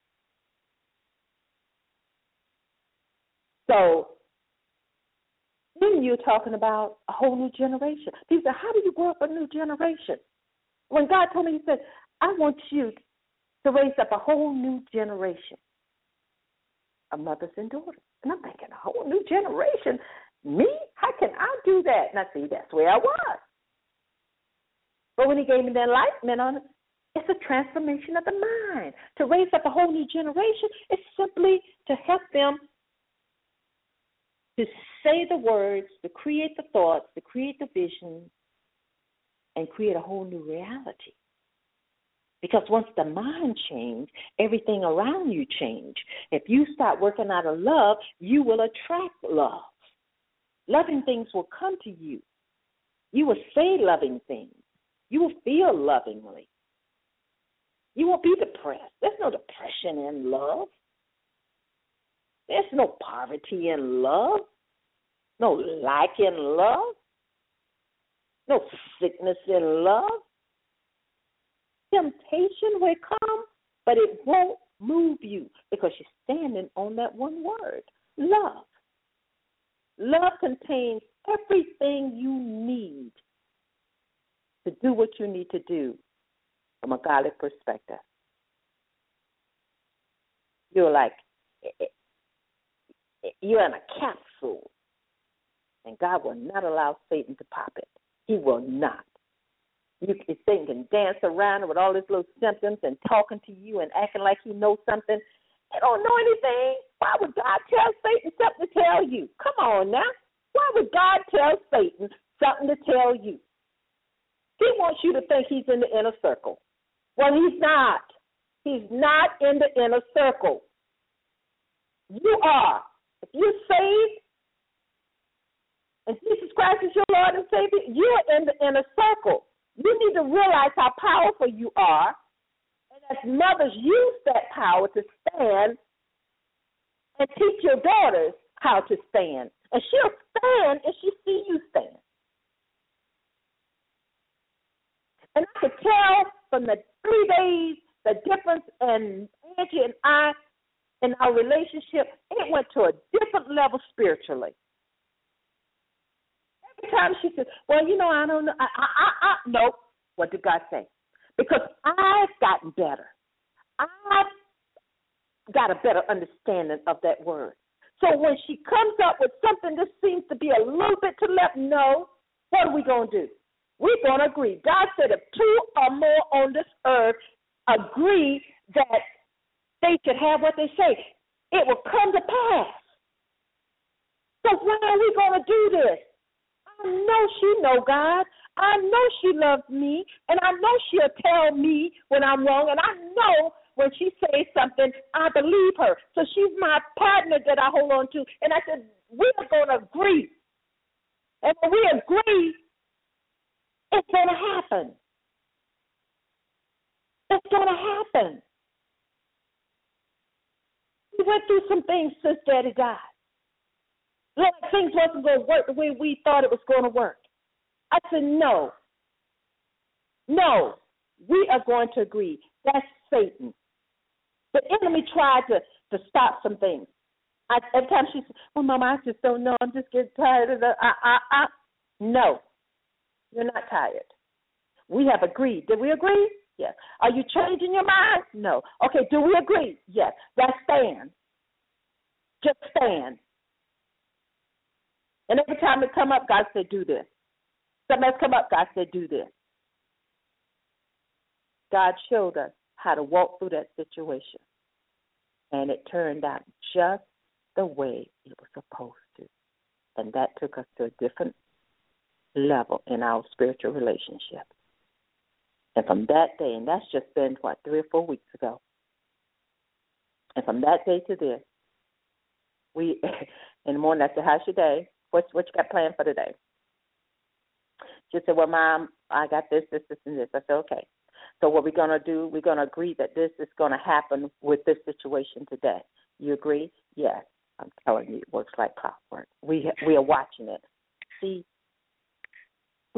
So then you're talking about a whole new generation. People say, how do you grow up a new generation? When God told me, he said, I want you to raise up a whole new generation of mothers and daughters. And I'm thinking, a whole new generation? Me? How can I do that? And I see, that's where I was. But when he gave me the enlightenment on it, it's a transformation of the mind. To raise up a whole new generation is simply to help them to say the words, to create the thoughts, to create the vision, and create a whole new reality. Because once the mind changes, everything around you changes. If you start working out of love, you will attract love. Loving things will come to you. You will say loving things. You will feel lovingly. You won't be depressed. There's no depression in love. There's no poverty in love, no lack in love, no sickness in love. Temptation will come, but it won't move you because you're standing on that one word, love. Love contains everything you need to do what you need to do from a godly perspective. You're like, you're in a capsule, and God will not allow Satan to pop it. He will not. Satan can dance around with all his little symptoms and talking to you and acting like he knows something. They don't know anything. Why would God tell Satan something to tell you? Come on now. Why would God tell Satan something to tell you? He wants you to think he's in the inner circle. Well, he's not. He's not in the inner circle. You are. If you're saved and Jesus Christ is your Lord and Savior, you're in the inner circle. You need to realize how powerful you are. And as mothers, use that power to stand and teach your daughters how to stand. And she'll stand if she see you stand. And I could tell from the 3 days the difference in Angie and I in our relationship. It went to a different level spiritually. Every time she said, well, you know, I don't know. No. What did God say? Because I've gotten better. I've got a better understanding of that word. So when she comes up with something that seems to be a little bit to left, no, what are we going to do? We're going to agree. God said if 2 or more on this earth agree that they should have what they say, it will come to pass. So when are we going to do this? I know she know God. I know she loves me, and I know she'll tell me when I'm wrong, and I know when she says something, I believe her. So she's my partner that I hold on to. And I said, we're going to agree. And when we agree, it's going to happen. It's going to happen. We went through some things since Daddy died. Like things wasn't going to work the way we thought it was going to work. I said, no, we are going to agree. That's Satan. The enemy tried to stop some things. Every time she said, well, Mama, I just don't know. I'm just getting tired of that. No, you're not tired. We have agreed. Did we agree? Yes. Are you changing your mind? No. Okay, do we agree? Yes. That's stand. Just stand. And every time it come up, God said, do this. Something else come up, God said, do this. God showed us how to walk through that situation. And it turned out just the way it was supposed to. And that took us to a different level in our spiritual relationship. And from that day, and that's just been, 3 or 4 weeks ago. And from that day to this, we, in the morning, I said, how's your day? What you got planned for today? She said, well, Mom, I got this, and this. I said, okay. So what we're going to do, we're going to agree that this is going to happen with this situation today. You agree? Yes. I'm telling you, it works like clockwork. We are watching it. See, I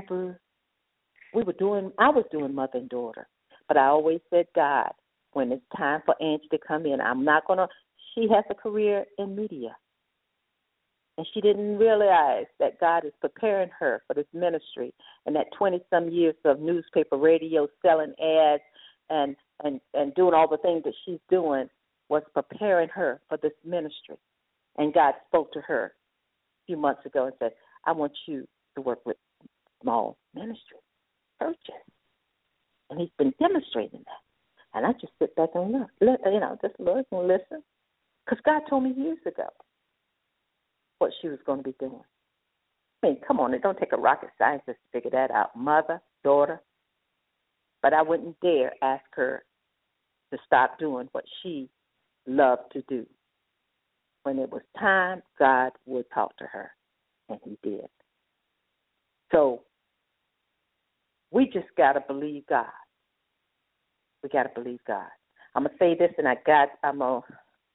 was doing mother and daughter, but I always said, God, when it's time for Angie to come in, she has a career in media. And she didn't realize that God is preparing her for this ministry and that 20-some years of newspaper, radio, selling ads, and doing all the things that she's doing was preparing her for this ministry. And God spoke to her a few months ago and said, I want you to work with small ministry, churches. And he's been demonstrating that. And I just sit back and just look and listen. Because God told me years ago what she was going to be doing. I mean, come on, it don't take a rocket scientist to figure that out. Mother, daughter. But I wouldn't dare ask her to stop doing what she loved to do. When it was time, God would talk to her, and he did. So we just got to believe God. We got to believe God. I'm going to say this, and Lord.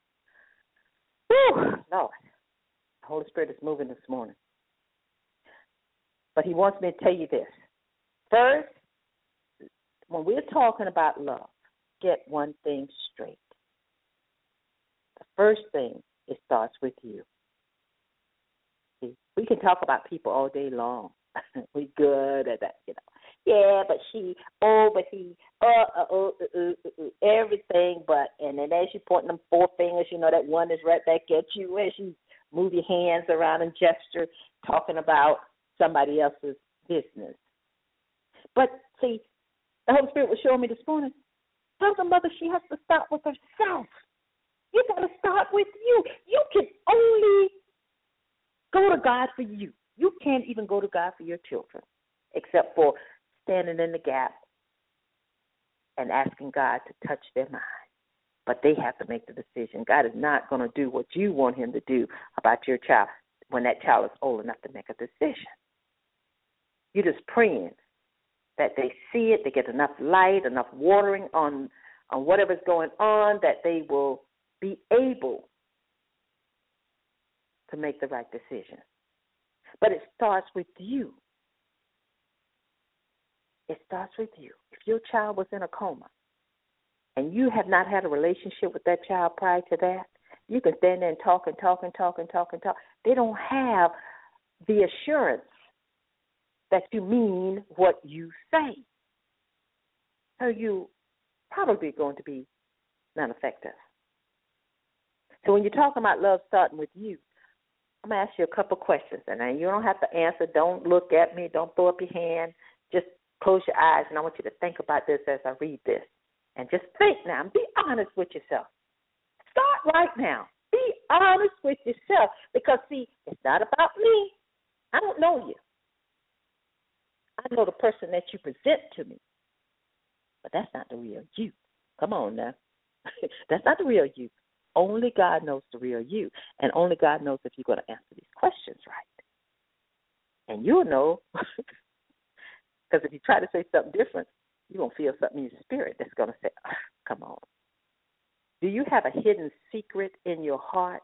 The Holy Spirit is moving this morning. But he wants me to tell you this. First, when we're talking about love, get one thing straight. The first thing, it starts with you. See, we can talk about people all day long. We're good at that, yeah, but she, oh, but he, everything but. And then as you point them four fingers, you know that one is right back at you as you move your hands around and gesture, talking about somebody else's business. But see, the Holy Spirit was showing me this morning, tell the mother she has to start with herself. You got to start with you. You can only go to God for you. You can't even go to God for your children, except for standing in the gap and asking God to touch their mind. But they have to make the decision. God is not going to do what you want him to do about your child when that child is old enough to make a decision. You're just praying that they see it, they get enough light, enough watering on whatever's going on, that they will be able to make the right decision. But it starts with you. It starts with you. If your child was in a coma and you have not had a relationship with that child prior to that, you can stand there and talk and talk and talk and talk and talk. They don't have the assurance that you mean what you say. So you probably going to be non-effective. So when you're talking about love starting with you, I'm going to ask you a couple questions. And you don't have to answer. Don't look at me. Don't throw up your hand. Just close your eyes, and I want you to think about this as I read this. And just think now. Be honest with yourself. Start right now. Be honest with yourself. Because, see, it's not about me. I don't know you. I know the person that you present to me. But that's not the real you. Come on now. That's not the real you. Only God knows the real you. And only God knows if you're going to answer these questions right. And you'll know, because if you try to say something different, you're going to feel something in your spirit that's going to say, oh, come on. Do you have a hidden secret in your heart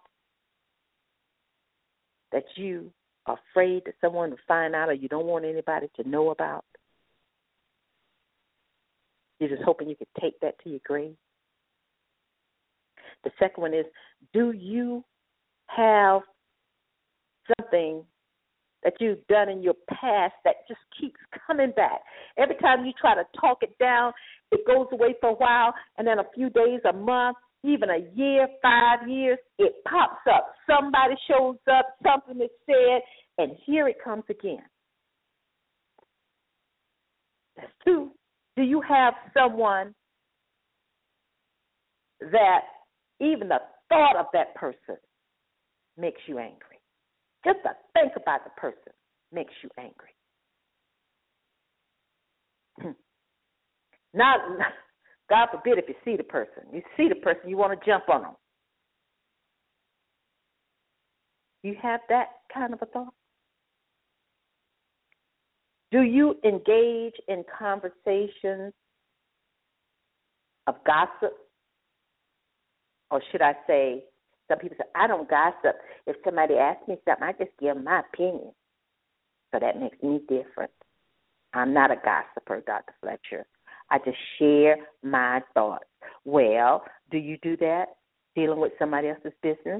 that you are afraid that someone will find out or you don't want anybody to know about? You're just hoping you could take that to your grave? The second one is, do you have something that you've done in your past that just keeps coming back? Every time you try to talk it down, it goes away for a while, and then a few days, a month, even a year, 5 years, it pops up. Somebody shows up, something is said, and here it comes again. That's two. Do you have someone that even the thought of that person makes you angry? Just to think about the person makes you angry. Not, God forbid if you see the person. You see the person, you want to jump on them. You have that kind of a thought? Do you engage in conversations of gossip? Or should I say, some people say, I don't gossip. If somebody asks me something, I just give them my opinion. So that makes me different. I'm not a gossiper, Dr. Fletcher. I just share my thoughts. Well, do you do that dealing with somebody else's business?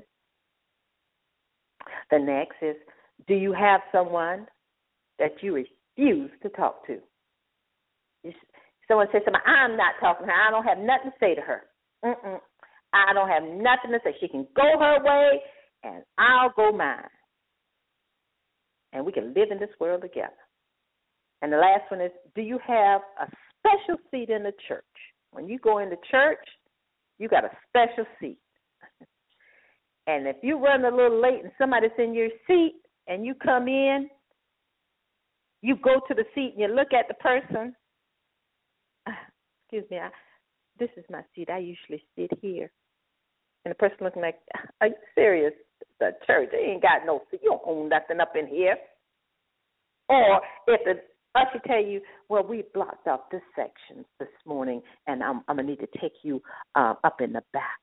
The next is, do you have someone that you refuse to talk to? Someone says something, I'm not talking to her. I don't have nothing to say to her. I don't have nothing to say. She can go her way, and I'll go mine. And we can live in this world together. And the last one is, do you have a special seat in the church? When you go into church, you got a special seat. And if you run a little late and somebody's in your seat and you come in, you go to the seat and you look at the person. Excuse me, this is my seat. I usually sit here. And the person looking like, are you serious? The church, they ain't got no seat. You don't own nothing up in here. Or if the usher tell you, well, we blocked off this section this morning, and I'm going to need to take you up in the back.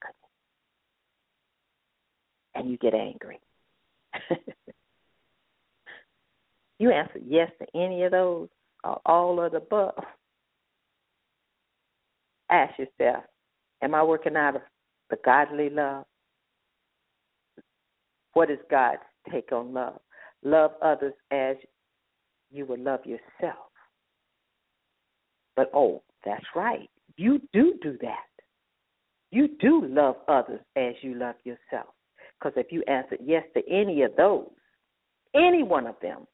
And you get angry. You answer yes to any of those or all of the above. Ask yourself, am I working out of the godly love? What is God's take on love? Love others as you would love yourself. But, oh, that's right. You do that. You do love others as you love yourself. Because if you answered yes to any of those, any one of them,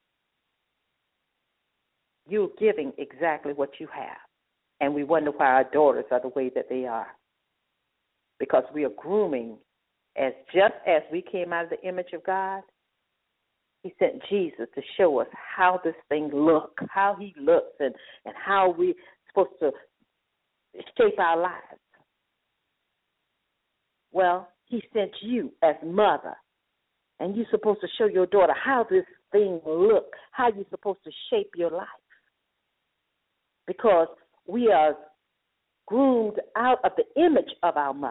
you're giving exactly what you have. And we wonder why our daughters are the way that they are. Because we are grooming, just as we came out of the image of God, He sent Jesus to show us how this thing looks, how He looks, and how we're supposed to shape our lives. Well, He sent you as mother, and you're supposed to show your daughter how this thing looks, how you're supposed to shape your life. Because we are groomed out of the image of our mother.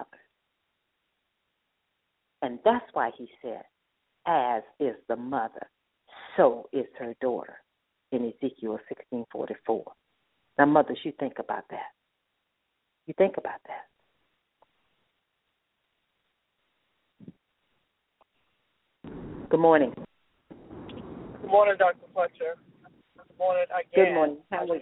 And that's why He said, as is the mother, so is her daughter, in Ezekiel 16:44. Now, mothers, you think about that. You think about that. Good morning. Good morning, Dr. Fletcher. Good morning again. Good morning. How are you?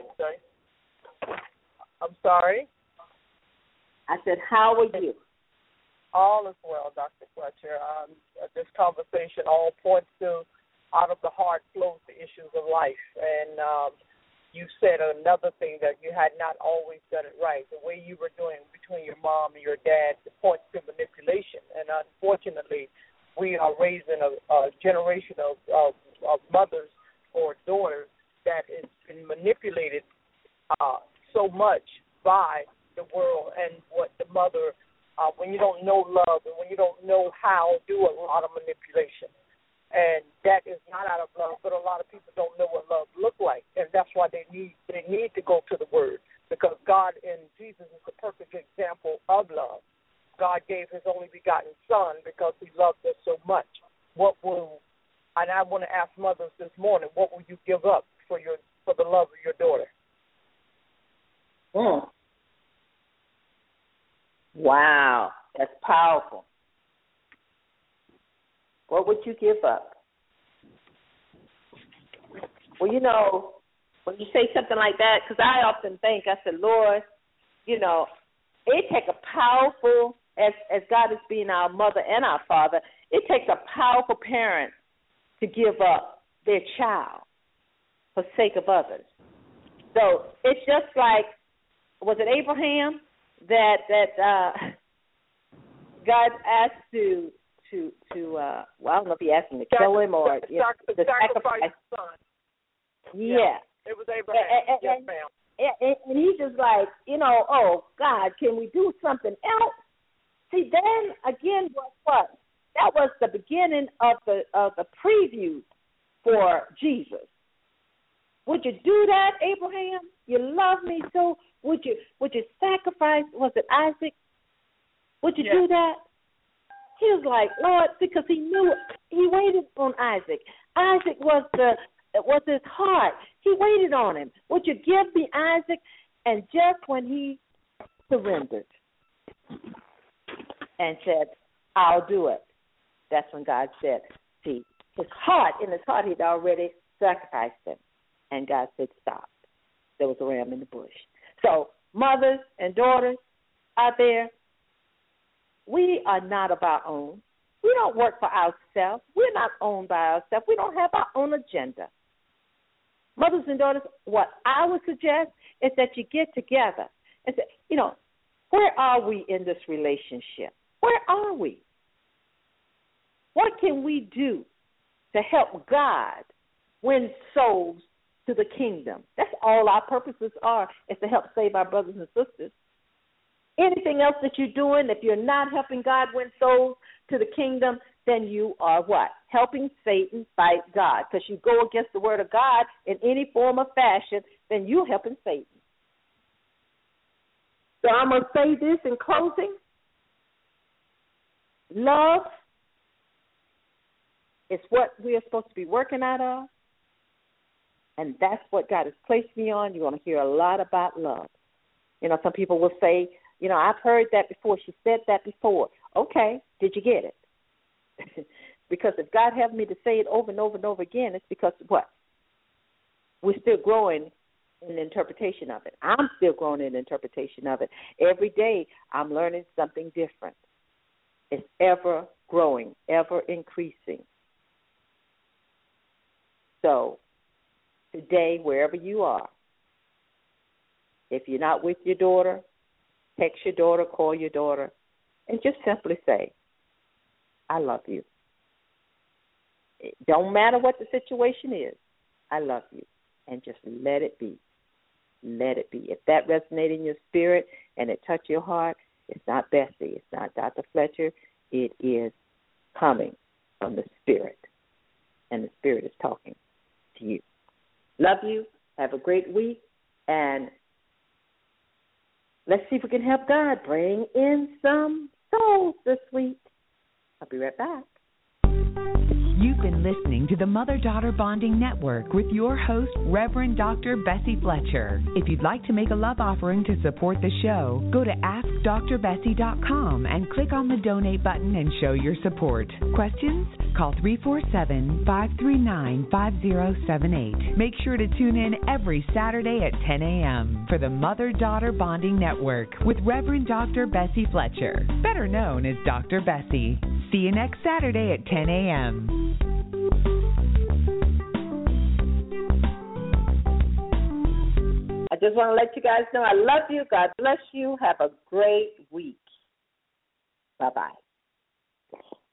I'm sorry? I said, how are you? All is well, Dr. Fletcher. This conversation all points to out of the heart flows the issues of life. And you said another thing that you had not always done it right. The way you were doing between your mom and your dad points to manipulation. And unfortunately, we are raising a generation of mothers or daughters that has been manipulated so much by the world and what the mother, when you don't know love and when you don't know how, do a lot of manipulation. And that is not out of love, but a lot of people don't know what love looks like. And that's why they need to go to the Word, because God and Jesus is the perfect example of love. God gave His only begotten Son because He loved us so much. And I want to ask mothers this morning, what will you give up for the love of your daughter? Wow, that's powerful. What would you give up? Well, when you say something like that, because I often think, I said, Lord, it takes a powerful, as God is being our mother and our father, it takes a powerful parent to give up their child for sake of others. So it's just like, was it Abraham that God asked to I don't know if He asked him to kill him or to sacrifice his son. Yeah. It was Abraham. Yes, ma'am. And he's just like, oh, God, can we do something else? See, then again, what? That was the beginning of the preview for Jesus. Would you do that, Abraham? You love me so. Would you sacrifice? Was it Isaac? Would you do that? He was like, Lord, because he knew he waited on Isaac. Isaac was his heart. He waited on him. Would you give me Isaac? And just when he surrendered and said, I'll do it, that's when God said, see, in his heart, he'd already sacrificed him. And God said, stop. There was a ram in the bush. So, mothers and daughters out there, we are not of our own. We don't work for ourselves. We're not owned by ourselves. We don't have our own agenda. Mothers and daughters, what I would suggest is that you get together and say, where are we in this relationship? Where are we? What can we do to help God win souls to the kingdom? That's all our purposes are, is to help save our brothers and sisters. Anything else that you're doing, if you're not helping God win souls to the kingdom, then you are what? Helping Satan fight God. Because you go against the word of God in any form or fashion, then you're helping Satan. So I'm going to say this in closing. Love is what we are supposed to be working out of. And that's what God has placed me on. You're going to hear a lot about love. Some people will say, I've heard that before. She said that before. Okay, did you get it? Because if God has me to say it over and over and over again, it's because what? We're still growing in the interpretation of it. I'm still growing in the interpretation of it. Every day I'm learning something different. It's ever growing, ever increasing. So today, wherever you are, if you're not with your daughter, text your daughter, call your daughter, and just simply say, I love you. It don't matter what the situation is, I love you. And just let it be. Let it be. If that resonates in your spirit and it touched your heart, it's not Bessie, it's not Dr. Fletcher, it is coming from the Spirit. And the Spirit is talking to you. Love you. Have a great week. And let's see if we can help God bring in some souls this week. I'll be right back. You've been listening to the Mother-Daughter Bonding Network with your host, Reverend Dr. Bessie Fletcher. If you'd like to make a love offering to support the show, go to AskDrBessie.com and click on the donate button and show your support. Questions? Call 347-539-5078. Make sure to tune in every Saturday at 10 a.m. for the Mother-Daughter Bonding Network with Reverend Dr. Bessie Fletcher, better known as Dr. Bessie. See you next Saturday at 10 a.m. I just want to let you guys know I love you. God bless you. Have a great week. Bye-bye.